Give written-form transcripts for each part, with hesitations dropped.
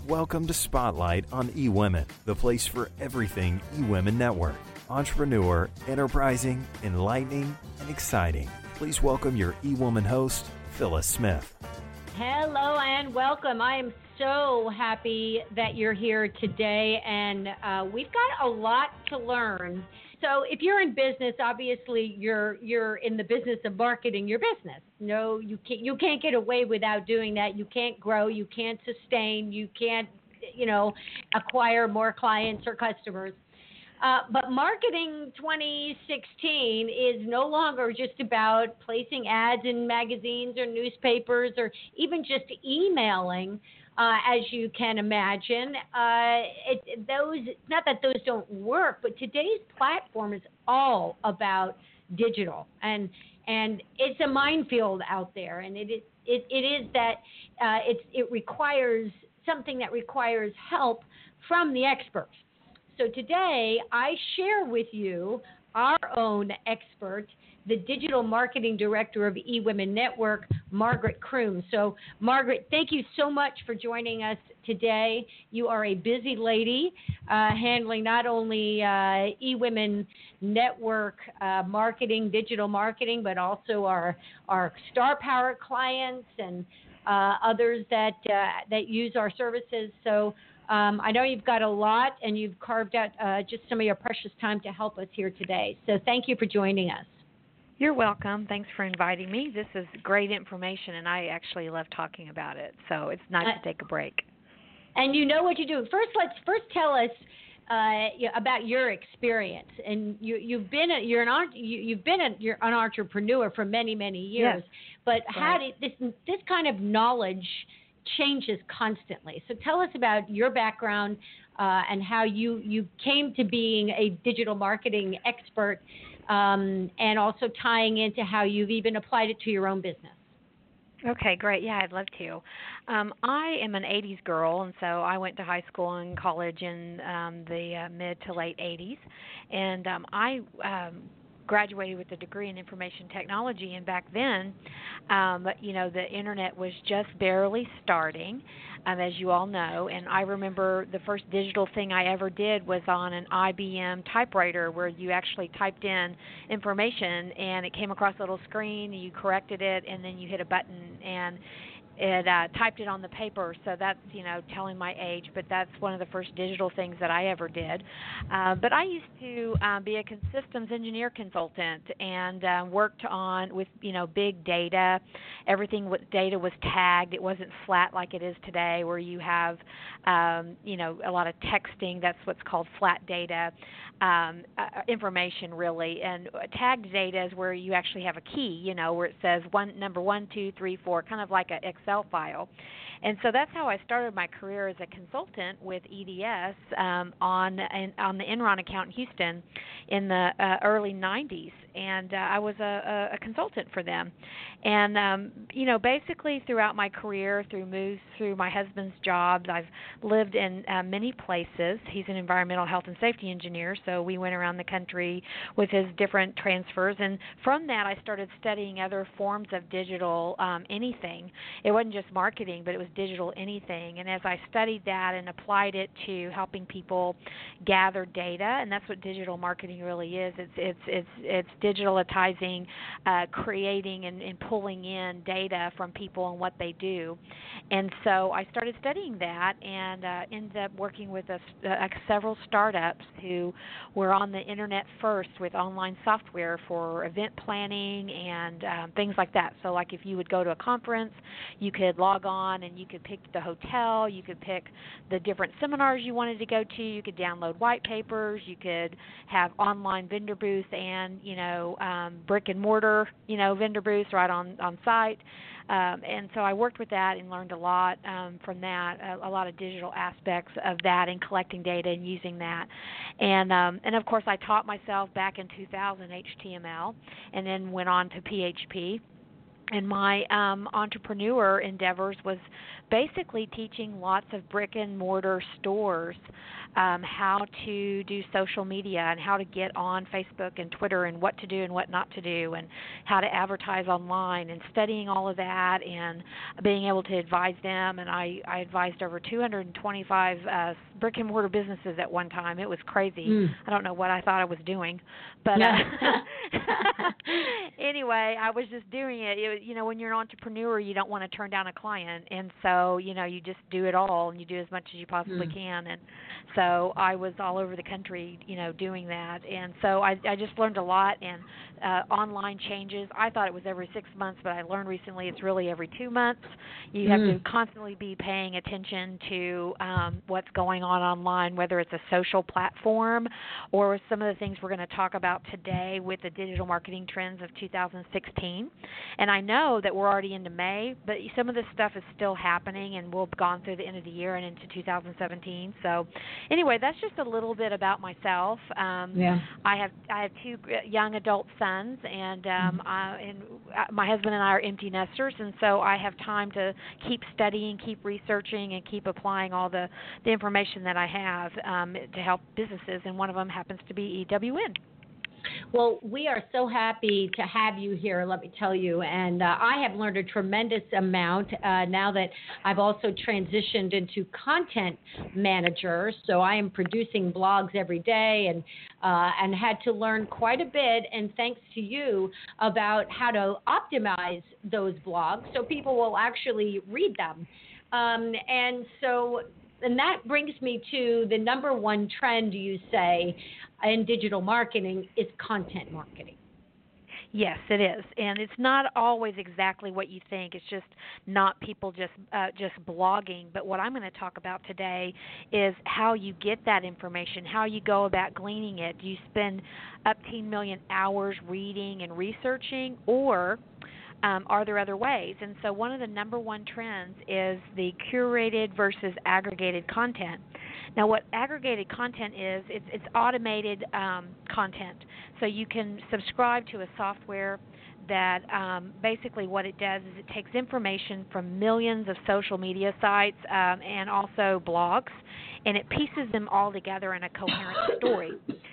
Welcome to Spotlight on eWomen, the place for everything eWomen Network. Entrepreneur, enterprising, enlightening, and exciting. Please welcome your eWomen host, Phyllis Smith. Hello and welcome. I am so happy that you're here today, and we've got a lot to learn. So if you're in business, obviously you're in the business of marketing your business. No, you can't get away without doing that. You can't grow, you can't sustain, you can't, acquire more clients or customers. But Marketing 2016 is no longer just about placing ads in magazines or newspapers or even just emailing, as you can imagine. Not that those don't work, but today's platform is all about digital, and it's a minefield out there, and it is that it requires something that requires help from the experts. So today, I share with you our own expert, the Digital Marketing Director of eWomen Network, Margaret Kroom. So, Margaret, thank you so much for joining us today. You are a busy lady, handling not only eWomen Network marketing, digital marketing, but also our Star Power clients and others that use our services. So, I know you've got a lot, and you've carved out just some of your precious time to help us here today. So thank you for joining us. You're welcome. Thanks for inviting me. This is great information, and I actually love talking about it. So it's nice to take a break. And you know what you do. First tell us about your experience. And you're an entrepreneur for many, many years. Yes. But how did this kind of knowledge changes constantly? So tell us about your background and how you came to being a digital marketing expert, and also tying into how you've even applied it to your own business. Okay, great. Yeah, I'd love to. I am an 80s girl, and so I went to high school and college in the mid to late 80s, and I graduated with a degree in information technology, and back then, the internet was just barely starting, as you all know, and I remember the first digital thing I ever did was on an IBM typewriter where you actually typed in information and it came across a little screen, you corrected it, and then you hit a button and it typed it on the paper. So that's, telling my age, but that's one of the first digital things that I ever did. But I used to be a systems engineer consultant and worked with big data. Everything with data was tagged. It wasn't flat like it is today where you have, a lot of texting. That's what's called flat data. Information really, and tagged data is where you actually have a key, where it says number 1, 2, 3, 4, kind of like an Excel file. And so that's how I started my career as a consultant with EDS on the Enron account in Houston in the early 90s, and I was a consultant for them. And basically throughout my career, through moves, through my husband's jobs, I've lived in many places. He's an environmental health and safety engineer, so we went around the country with his different transfers. And from that, I started studying other forms of digital anything. It wasn't just marketing, but it was digital anything. And as I studied that and applied it to helping people gather data, and that's what digital marketing really is. It's digitalizing, creating and pulling in data from people and what they do. And so I started studying that and ended up working with several startups who were on the internet first with online software for event planning and things like that. So like if you would go to a conference, you could log on and you could pick the hotel, you could pick the different seminars you wanted to go to, you could download white papers, you could have online vendor booths and, brick and mortar, vendor booths right on site. And so I worked with that and learned a lot from that, a lot of digital aspects of that and collecting data and using that. And of course, I taught myself back in 2000 HTML and then went on to PHP. And my entrepreneur endeavors was basically teaching lots of brick and mortar stores how to do social media and how to get on Facebook and Twitter and what to do and what not to do and how to advertise online and studying all of that and being able to advise them. And I advised over 225 brick and mortar businesses at one time. It was crazy. I don't know what I thought I was doing, but anyway, I was just doing it. When you're an entrepreneur, you don't want to turn down a client, and so you just do it all and you do as much as you possibly can. And so I was all over the country, doing that, and so I just learned a lot. And online changes, I thought it was every 6 months, but I learned recently it's really every 2 months. You have to constantly be paying attention to what's going on online, whether it's a social platform or some of the things we're going to talk about today with the digital marketing trends of 2016. And I know that we're already into May, but some of this stuff is still happening and will have gone through the end of the year and into 2017. So anyway, that's just a little bit about myself. I have two young adult sons, and my husband and I are empty nesters, and so I have time to keep studying, keep researching, and keep applying all the information that I have to help businesses, and one of them happens to be EWN. Well, we are so happy to have you here, let me tell you. And I have learned a tremendous amount now that I've also transitioned into content manager. So I am producing blogs every day and had to learn quite a bit, and thanks to you, about how to optimize those blogs so people will actually read them. And that brings me to the number one trend, you say, in digital marketing is content marketing. Yes, it is, and it's not always exactly what you think. It's just not people just blogging. But what I'm going to talk about today is how you get that information, how you go about gleaning it. Do you spend up to 10 million hours reading and researching, or are there other ways? And so one of the number one trends is the curated versus aggregated content. Now, what aggregated content is, it's automated content. So you can subscribe to a software that basically what it does is it takes information from millions of social media sites and also blogs, and it pieces them all together in a coherent story.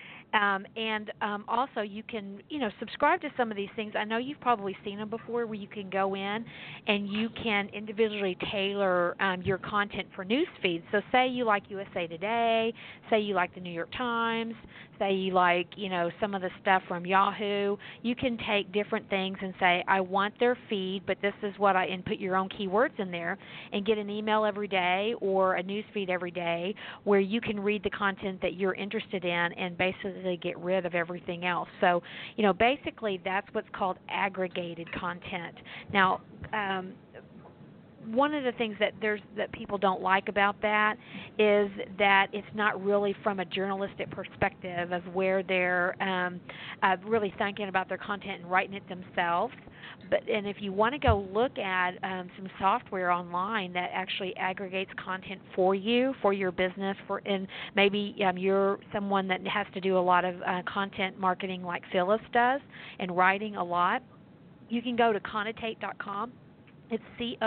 Also you can, subscribe to some of these things. I know you've probably seen them before, where you can go in and you can individually tailor your content for news feeds. So say you like USA Today, say you like the New York Times, say you like, some of the stuff from Yahoo. You can take different things and say, I want their feed, but this is what and put your own keywords in there and get an email every day or a news feed every day where you can read the content that you're interested in and basically get rid of everything else. So, basically that's what's called aggregated content. Now, one of the things that people don't like about that is that it's not really from a journalistic perspective of where they're really thinking about their content and writing it themselves. And if you want to go look at some software online that actually aggregates content for you, for your business, and maybe you're someone that has to do a lot of content marketing like Phyllis does and writing a lot, you can go to Connotate.com. It's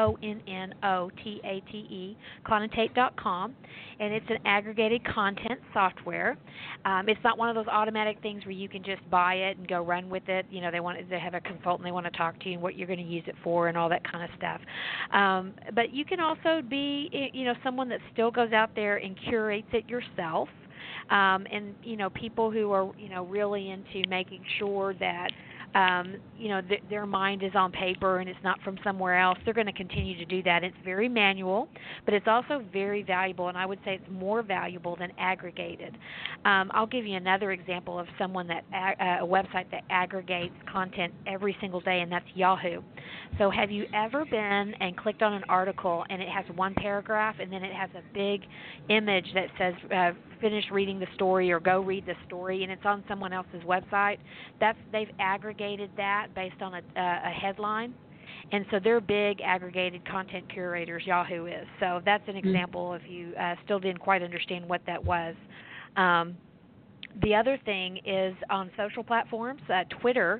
Connotate, Connotate.com, and it's an aggregated content software. It's not one of those automatic things where you can just buy it and go run with it. They have a consultant, they want to talk to you and what you're going to use it for and all that kind of stuff. But you can also be, someone that still goes out there and curates it yourself. And people who are, really into making sure that their mind is on paper and it's not from somewhere else, they're going to continue to do that. It's very manual, but it's also very valuable, and I would say it's more valuable than aggregated. I'll give you another example of someone that a website that aggregates content every single day, and that's Yahoo. So have you ever been and clicked on an article and it has one paragraph and then it has a big image that says finish reading the story or go read the story, and it's on someone else's website? They've aggregated that based on a headline. And so they're big aggregated content curators, Yahoo is. So that's an example if you still didn't quite understand what that was. The other thing is on social platforms, Twitter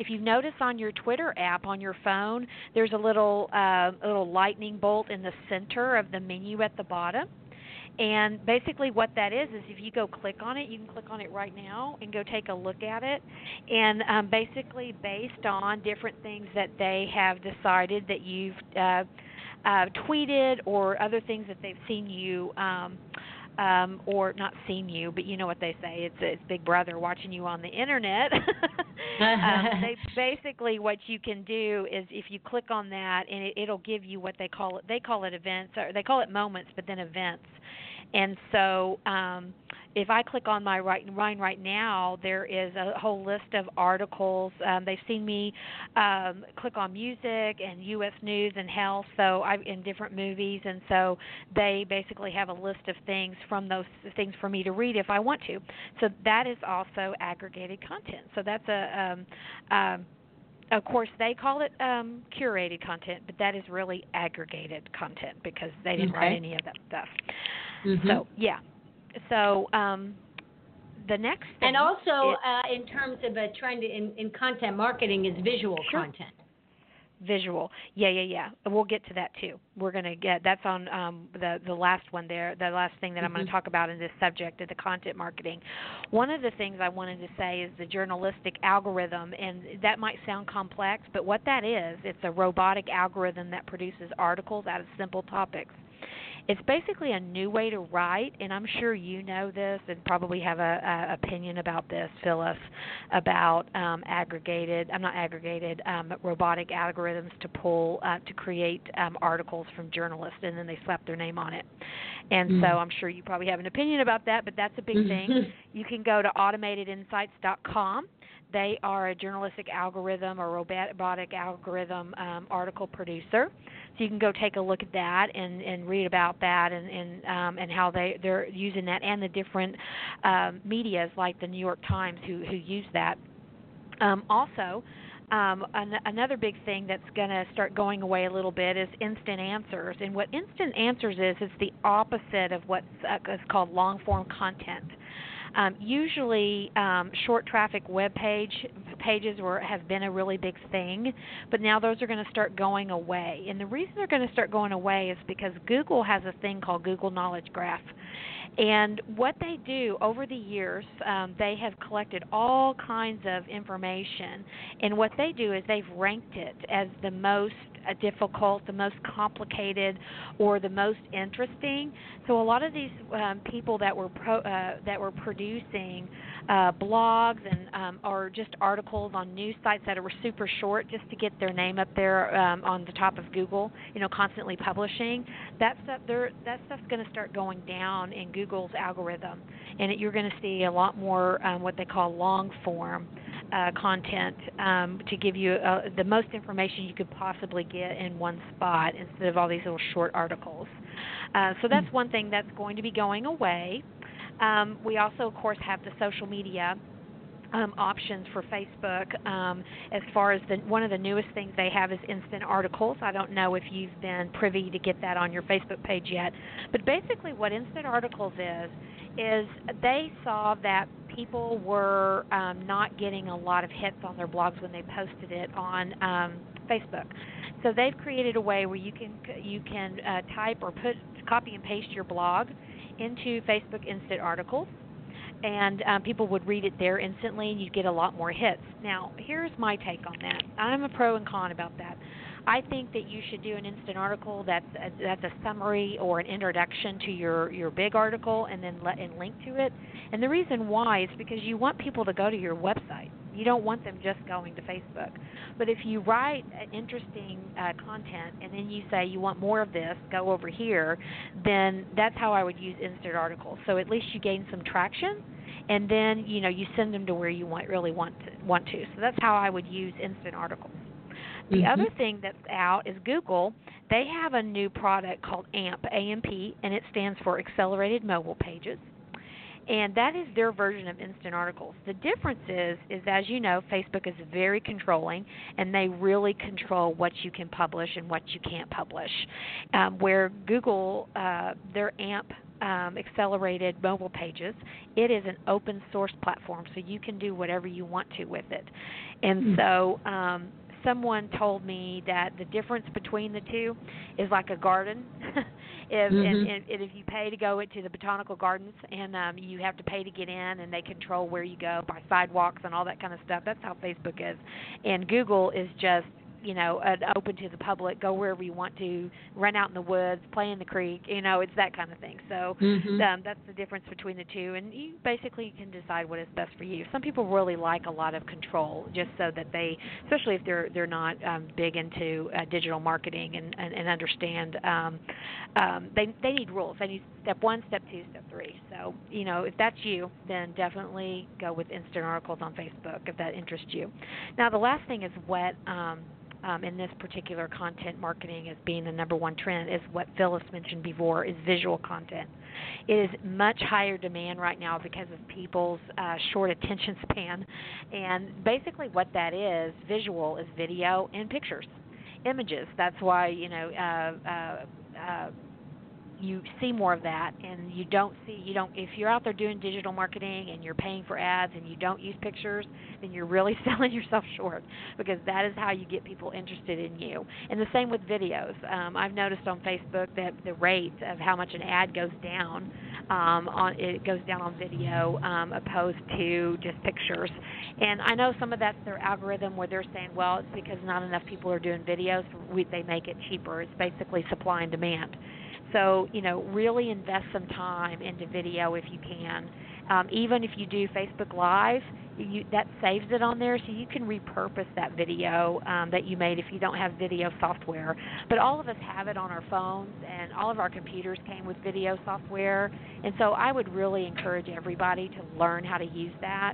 if you notice on your Twitter app on your phone, there's a little lightning bolt in the center of the menu at the bottom. And basically what that is if you go click on it, you can click on it right now and go take a look at it. And basically based on different things that they have decided that you've tweeted or other things that they've seen you or not seen you, but you know what they say, it's Big Brother watching you on the internet. They basically, what you can do is if you click on that, and it'll give you what they call it events, or they call it moments, but then events. And so if I click on mine right now, there is a whole list of articles. They've seen me click on music and U.S. news and health, so in different movies, and so they basically have a list of things from those things for me to read if I want to. So that is also aggregated content. So that's of course, they call it curated content, but that is really aggregated content because they didn't write any of that stuff. Mm-hmm. So, yeah. So the next thing. And also, in terms of a trend in content marketing, is visual content. Visual. Yeah. We'll get to that too. We're going to get, that's on the last one there, the last thing that I'm going to talk about in this subject of the content marketing. One of the things I wanted to say is the journalistic algorithm, and that might sound complex, but what that is, it's a robotic algorithm that produces articles out of simple topics. It's basically a new way to write, and I'm sure you know this and probably have a opinion about this, Phyllis, about robotic algorithms to create articles from journalists, and then they slap their name on it. And so I'm sure you probably have an opinion about that, but that's a big thing. You can go to automatedinsights.com. They are a journalistic algorithm or robotic algorithm article producer. So you can go take a look at that and read about that and how they're using that, and the different medias like the New York Times who use that. Also, another big thing that's going to start going away a little bit is instant answers. And what instant answers is the opposite of what's called long-form content. Usually short traffic web pages have been a really big thing, but now those are going to start going away. And the reason they're going to start going away is because Google has a thing called Google Knowledge Graph. And what they do over the years, they have collected all kinds of information, and what they do is they've ranked it as the most difficult, the most complicated, or the most interesting. So a lot of these people that were producing blogs and or just articles on news sites that were super short just to get their name up there on the top of Google, constantly publishing, that stuff's going to start going down in Google's algorithm, and you're going to see a lot more what they call long form content to give you the most information you could possibly get in one spot instead of all these little short articles. So that's one thing that's going to be going away. We also, of course, have the social media options for Facebook. As far as one of the newest things they have is instant articles. I don't know if you've been privy to get that on your Facebook page yet, but basically what instant articles is they saw that people were not getting a lot of hits on their blogs when they posted it on Facebook. So they've created a way where you can type or copy and paste your blog into Facebook instant articles, and people would read it there instantly, and you'd get a lot more hits. Now, here's my take on that. I'm a pro and con about that. I think that you should do an instant article that's a summary or an introduction to your big article, and then link to it. And the reason why is because you want people to go to your website. You don't want them just going to Facebook. But if you write interesting content and then you say you want more of this, go over here, then that's how I would use instant articles. So at least you gain some traction, and then you send them to where you really want to. So that's how I would use instant articles. The other thing that's out is Google. They have a new product called AMP, A-M-P, and it stands for Accelerated Mobile Pages. And that is their version of instant articles. The difference is as you know, Facebook is very controlling, and they really control what you can publish and what you can't publish. Where Google, their AMP accelerated mobile pages. It is an open source platform, so you can do whatever you want to with it. And so someone told me that the difference between the two is like a garden. And if you pay to go into the botanical gardens, and you have to pay to get in, and they control where you go by sidewalks and all that kind of stuff, that's how Facebook is. And Google is just, open to the public, go wherever you want to, run out in the woods, play in the creek, it's that kind of thing. So that's the difference between the two, and you basically can decide what is best for you. Some people really like a lot of control, just so that they, especially if they're not big into digital marketing and understand, they need rules. They need step 1, step 2, step 3. So, if that's you, then definitely go with instant articles on Facebook if that interests you. Now, the last thing is what in this particular content marketing as being the number one trend is what Phyllis mentioned before, is visual content. It is much higher demand right now because of people's short attention span. And basically what that is, visual, is video and pictures, images. That's why, you see more of that, and if you're out there doing digital marketing and you're paying for ads and you don't use pictures, then you're really selling yourself short, because that is how you get people interested in you. And the same with videos. I've noticed on Facebook that the rate of how much an ad goes down on video opposed to just pictures. And I know some of that's their algorithm where they're saying, well, it's because not enough people are doing videos, they make it cheaper. It's basically supply and demand. So, really invest some time into video if you can. Even if you do Facebook Live, that saves it on there, so you can repurpose that video that you made if you don't have video software. But all of us have it on our phones, and all of our computers came with video software. And so I would really encourage everybody to learn how to use that.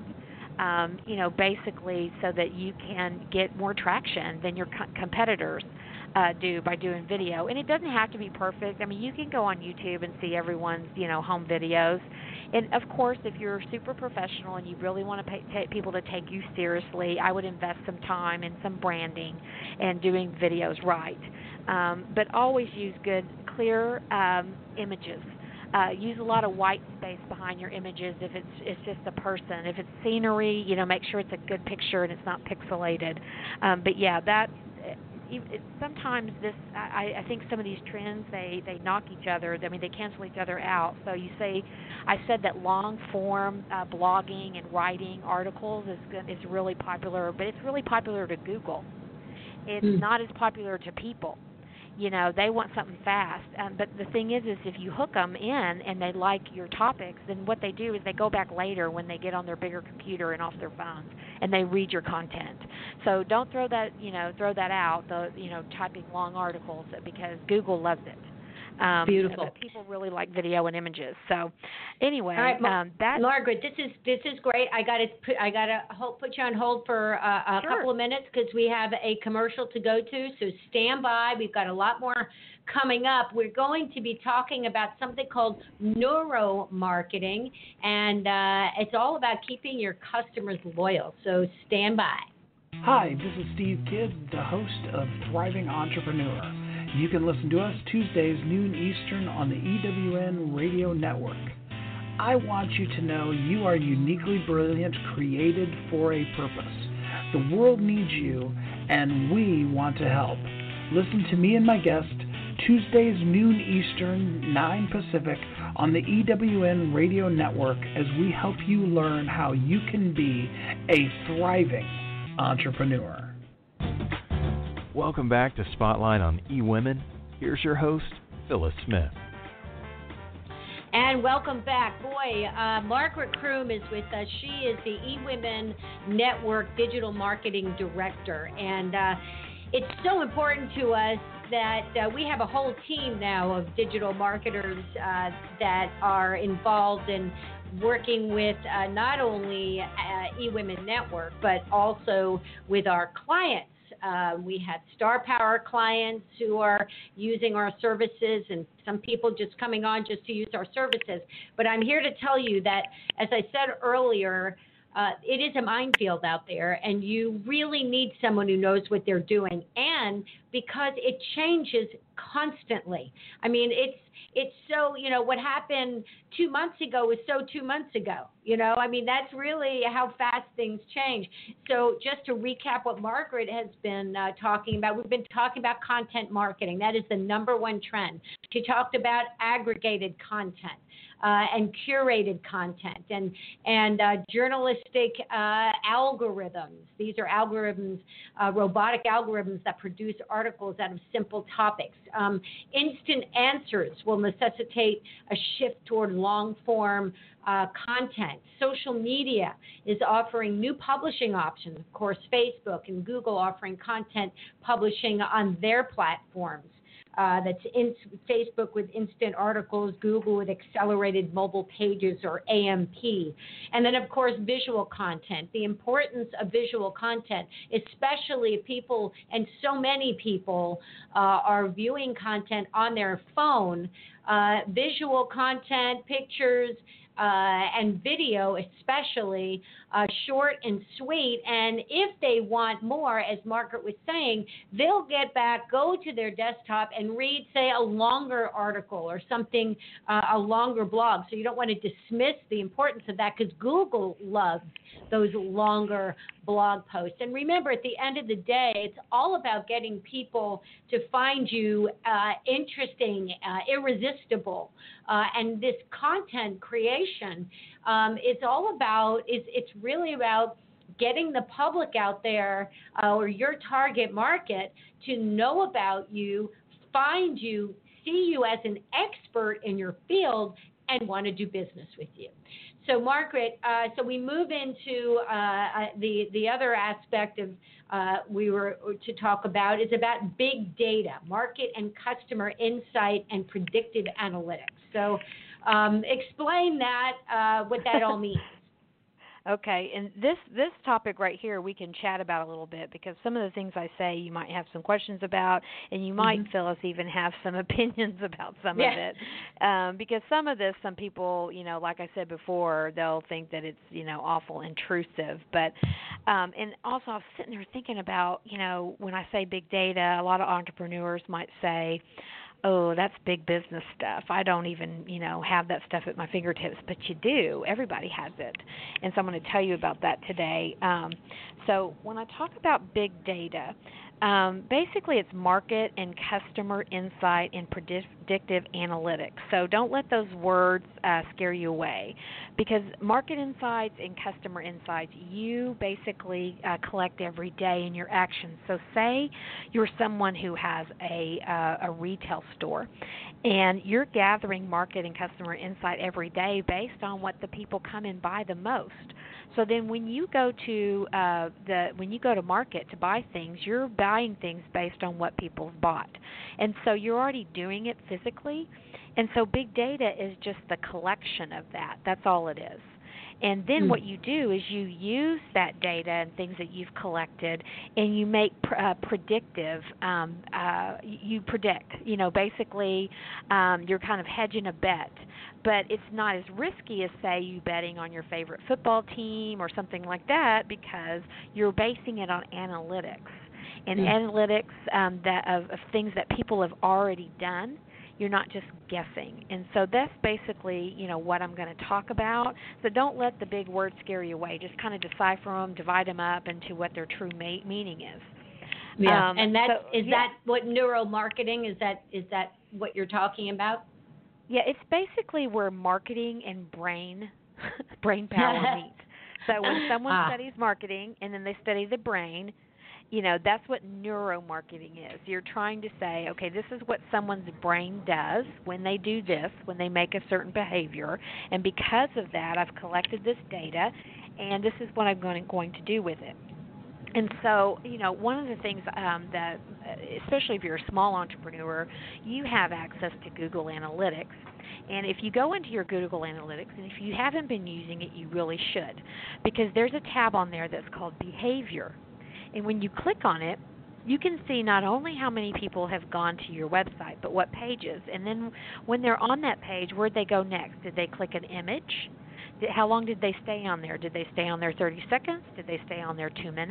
Basically so that you can get more traction than your competitors do by doing video. And it doesn't have to be perfect. I mean, you can go on YouTube and see everyone's, home videos. And, of course, if you're super professional and you really want to people to take you seriously, I would invest some time in some branding and doing videos right. But always use good, clear images. Use a lot of white space behind your images if it's just a person. If it's scenery, make sure it's a good picture and it's not pixelated. But yeah, sometimes I think some of these trends, they knock each other. I mean, they cancel each other out. So I said that long form blogging and writing articles is really popular, but it's really popular to Google. It's not as popular to people. They want something fast. But the thing is if you hook them in and they like your topics, then what they do is they go back later when they get on their bigger computer and off their phones, and they read your content. So don't throw that out, typing long articles, because Google loves it. Beautiful. But people really like video and images. So, anyway, all right, Margaret, this is great. I got to put you on hold for a couple of minutes because we have a commercial to go to. So stand by. We've got a lot more coming up. We're going to be talking about something called neuromarketing, and it's all about keeping your customers loyal. So stand by. Hi, this is Steve Kidd, the host of Thriving Entrepreneur. You can listen to us Tuesdays, noon Eastern, on the EWN Radio Network. I want you to know you are uniquely brilliant, created for a purpose. The world needs you, and we want to help. Listen to me and my guest Tuesdays, noon Eastern, 9 Pacific, on the EWN Radio Network as we help you learn how you can be a thriving entrepreneur. Welcome back to Spotlight on eWomen. Here's your host, Phyllis Smith. And welcome back. Boy, Margaret Kroom is with us. She is the eWomen Network Digital Marketing Director. And it's so important to us that we have a whole team now of digital marketers that are involved in working with not only eWomen Network, but also with our clients. We have Star Power clients who are using our services, and some people just coming on just to use our services. But I'm here to tell you that, as I said earlier, it is a minefield out there, and you really need someone who knows what they're doing. And because it changes constantly. I mean, it's so, what happened 2 months ago is so 2 months ago. I mean, that's really how fast things change. So just to recap what Margaret has been talking about, we've been talking about content marketing. That is the number one trend. She talked about aggregated content. And curated content and journalistic algorithms. These are algorithms, robotic algorithms that produce articles out of simple topics. Instant answers will necessitate a shift toward long-form content. Social media is offering new publishing options. Of course, Facebook and Google offering content publishing on their platforms. That's in Facebook with instant articles, Google with accelerated mobile pages or AMP. And then, of course, visual content. The importance of visual content, especially if people, and so many people are viewing content on their phone. Visual content, pictures, and video especially, short and sweet. And if they want more, as Margaret was saying, they'll get back, go to their desktop and read, say, a longer article or something, a longer blog. So you don't want to dismiss the importance of that because Google loves those longer blog posts. And remember, at the end of the day, it's all about getting people to find you interesting, irresistible. And this content creation, it's all about, it's really about getting the public out there or your target market to know about you, find you, see you as an expert in your field, and want to do business with you. So, Margaret, so we move into the other aspect of we were to talk about is about big data, market and customer insight, and predictive analytics. So, explain that, what that all means. Okay, and this topic right here we can chat about a little bit because some of the things I say you might have some questions about, and you might, Phyllis, even have some opinions about some of it. Because some of this, some people, like I said before, they'll think that it's, awful intrusive. But, and also I was sitting there thinking about, when I say big data, a lot of entrepreneurs might say, oh, that's big business stuff. I don't even, have that stuff at my fingertips, but you do. Everybody has it. And so I'm going to tell you about that today. So when I talk about big data, basically it's market and customer insight and predictive analytics. So don't let those words scare you away, because market insights and customer insights you basically collect every day in your actions. So say you're someone who has a retail store and you're gathering market and customer insight every day based on what the people come and buy the most. So then when you go to market to buy things, you're buying things based on what people have bought. And so you're already doing it physically. And so big data is just the collection of that. That's all it is. And then what you do is you use that data and things that you've collected, and you make predictive. You predict. Basically, you're kind of hedging a bet, but it's not as risky as, say, you betting on your favorite football team or something like that, because you're basing it on analytics and analytics of things that people have already done. You're not just guessing. And so that's basically, what I'm going to talk about. So don't let the big words scare you away. Just kind of decipher them, divide them up into what their true meaning is. Yeah, and that that what neuromarketing is? That what you're talking about? Yeah, it's basically where marketing and brain power meet. So when someone studies marketing and then they study the brain, that's what neuromarketing is. You're trying to say, okay, this is what someone's brain does when they do this, when they make a certain behavior, and because of that, I've collected this data, and this is what I'm going to do with it. And so, one of the things that, especially if you're a small entrepreneur, you have access to Google Analytics. And if you go into your Google Analytics, and if you haven't been using it, you really should, because there's a tab on there that's called Behavior. And when you click on it, you can see not only how many people have gone to your website, but what pages. And then when they're on that page, where'd they go next? Did they click an image? How long did they stay on there? Did they stay on there 30 seconds? Did they stay on there 2 minutes?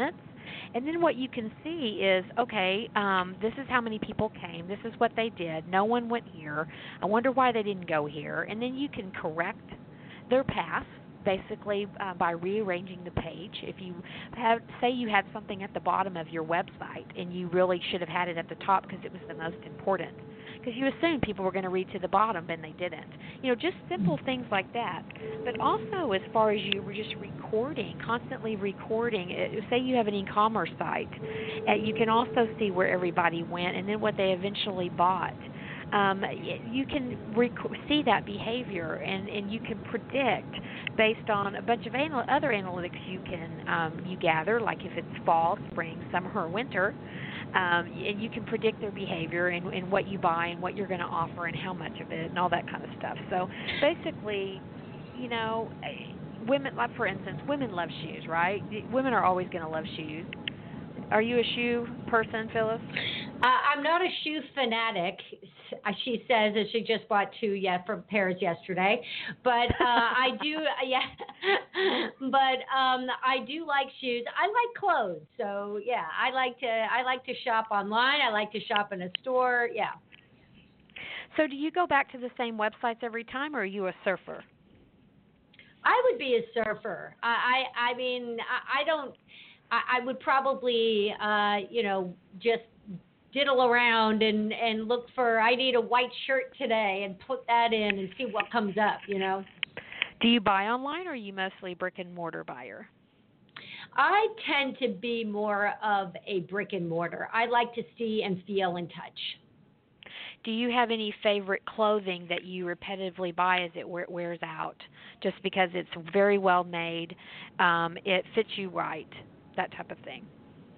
And then what you can see is, okay, this is how many people came. This is what they did. No one went here. I wonder why they didn't go here. And then you can correct their path basically by rearranging the page. If you have, say you had something at the bottom of your website and you really should have had it at the top because it was the most important, because you assumed people were going to read to the bottom and they didn't. Just simple things like that. But also as far as you were just recording, constantly recording, say you have an e-commerce site, you can also see where everybody went and then what they eventually bought. You can see that behavior, and you can predict based on a bunch of other analytics you gather, like if it's fall, spring, summer, or winter, and you can predict their behavior and what you buy and what you're going to offer and how much of it and all that kind of stuff. So basically, women, like for instance, women love shoes, right? Women are always going to love shoes. Are you a shoe person, Phyllis? I'm not a shoe fanatic. She says that she just bought 2 from pairs yesterday, but I do, But I do like shoes. I like clothes, so yeah, I like to shop online. I like to shop in a store. Yeah. So do you go back to the same websites every time, or are you a surfer? I would be a surfer. I mean, I don't. I would probably, just diddle around and look for, I need a white shirt today and put that in and see what comes up, Do you buy online or are you mostly brick and mortar buyer? I tend to be more of a brick and mortar. I like to see and feel and touch. Do you have any favorite clothing that you repetitively buy as it wears out, just because it's very well made, it fits you right? That type of thing.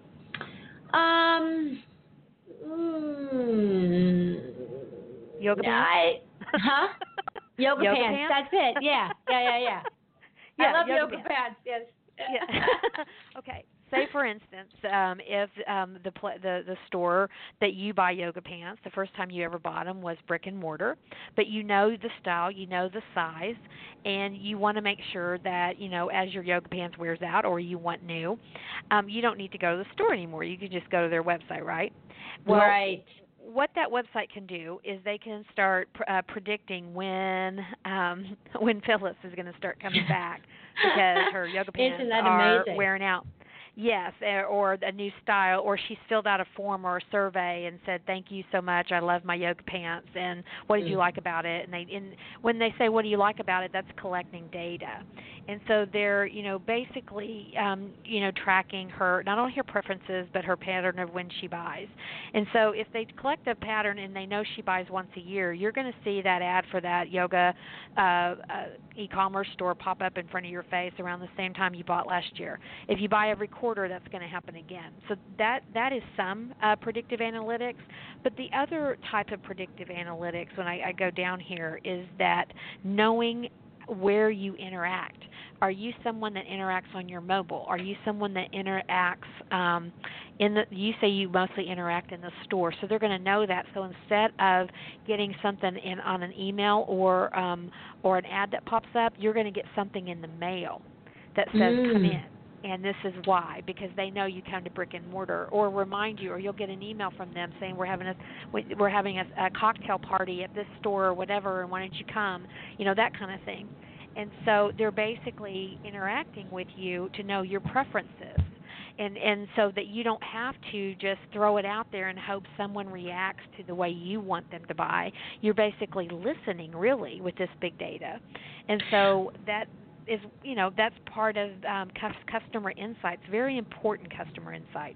Yoga pants? Yoga pants. That's it. Yeah. I love yoga pants. Yes. Yeah. Okay. Say, for instance, if the store that you buy yoga pants, the first time you ever bought them was brick and mortar, but you know the style, you know the size, and you want to make sure that, as your yoga pants wears out or you want new, you don't need to go to the store anymore. You can just go to their website, right? Well, right. What that website can do is they can start predicting when Phyllis is going to start coming back because her yoga pants are wearing out. Yes, or a new style, or she's filled out a form or a survey and said, "Thank you so much. I love my yoga pants." And what did you like about it? And when they say, "What do you like about it?" that's collecting data, and so they're basically tracking her, not only her preferences but her pattern of when she buys. And so if they collect a pattern and they know she buys once a year, you're going to see that ad for that yoga e-commerce store pop up in front of your face around the same time you bought last year. If you buy every quarter, that's going to happen again. So that is some predictive analytics. But the other type of predictive analytics, when I go down here, is that knowing where you interact. Are you someone that interacts on your mobile? Are you someone that interacts you say you mostly interact in the store, so they're going to know that. So instead of getting something on an email or an ad that pops up, you're going to get something in the mail that says come in. And this is why, because they know you come to brick and mortar, or remind you, or you'll get an email from them saying we're having a cocktail party at this store or whatever, and why don't you come? That kind of thing. And so they're basically interacting with you to know your preferences, and so that you don't have to just throw it out there and hope someone reacts to the way you want them to buy. You're basically listening, really, with this big data, and so that is, that's part of customer insights, very important customer insight.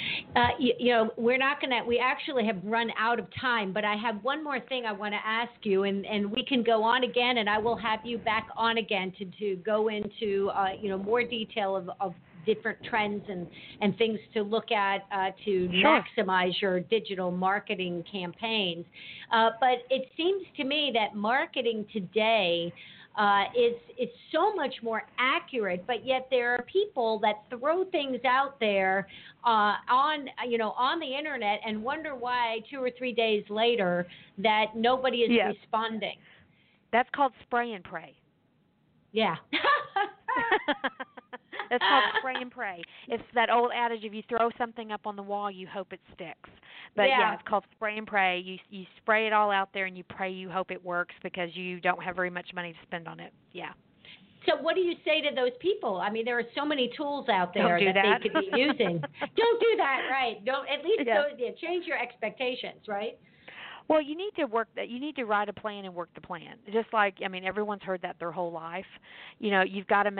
We actually have run out of time, but I have one more thing I want to ask you, and we can go on again, and I will have you back on again to go into, more detail of different trends and things to look at to maximize your digital marketing campaigns. But it seems to me that marketing today it's so much more accurate, but yet there are people that throw things out there on the internet and wonder why 2 or 3 days later that nobody is responding. That's called spray and pray. Yeah. That's called spray and pray. It's that old adage: if you throw something up on the wall, you hope it sticks. But yeah, it's called spray and pray. You spray it all out there, and you pray. You hope it works because you don't have very much money to spend on it. Yeah. So what do you say to those people? I mean, there are so many tools out there that they could be using. Don't do that, right? Don't at least change your expectations, right? Well, you need to you need to write a plan and work the plan. Just like, I mean, everyone's heard that their whole life. You know, you've got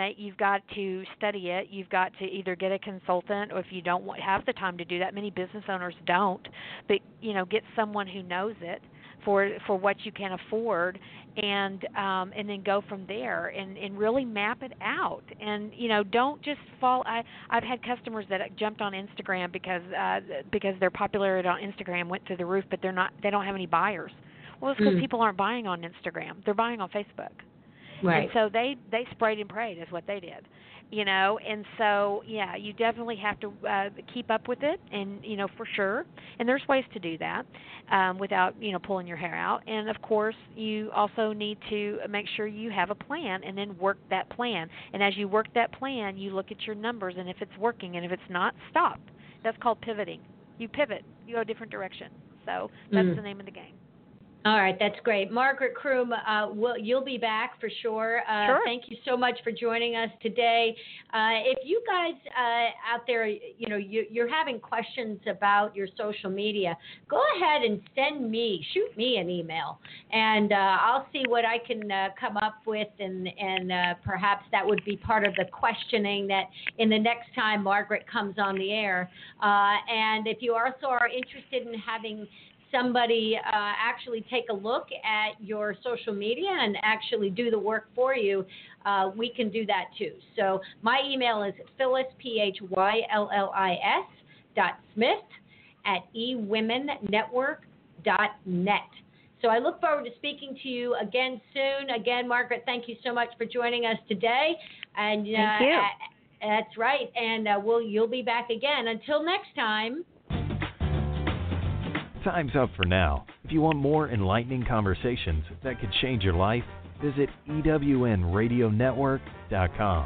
to study it. You've got to either get a consultant, or if you don't have the time to do that, many business owners don't. But get someone who knows it for what you can afford, and then go from there and really map it out. And don't just fall. I've had customers that jumped on Instagram because their popularity on Instagram went through the roof, but they don't have any buyers. Well, it's because people aren't buying on Instagram; they're buying on Facebook. Right. And so they sprayed and prayed is what they did. And so you definitely have to keep up with it, and for sure. And there's ways to do that without pulling your hair out. And of course, you also need to make sure you have a plan, and then work that plan. And as you work that plan, you look at your numbers, and if it's working, and if it's not, stop. That's called pivoting. You pivot. You go a different direction. So that's the name of the game. All right, that's great. Margaret Kroom, you'll be back for sure. Sure. Thank you so much for joining us today. If you guys out there, you're having questions about your social media, go ahead and shoot me an email, and I'll see what I can come up with, and perhaps that would be part of the questioning that in the next time Margaret comes on the air. And if you also are interested in having somebody actually take a look at your social media and actually do the work for you, we can do that too. So my email is Phyllis, PhyllisSmith@ewomennetwork.net. So I look forward to speaking to you again soon. Again, Margaret, thank you so much for joining us today. And thank you. That's right. And you'll be back again. Until next time. Time's up for now. If you want more enlightening conversations that could change your life, visit EWNRadioNetwork.com.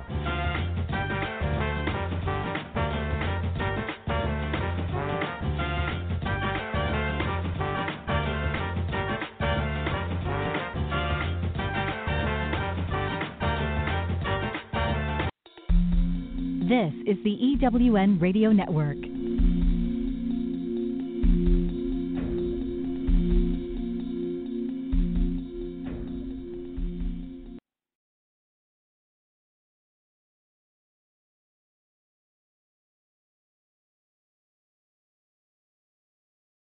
This is the EWN Radio Network.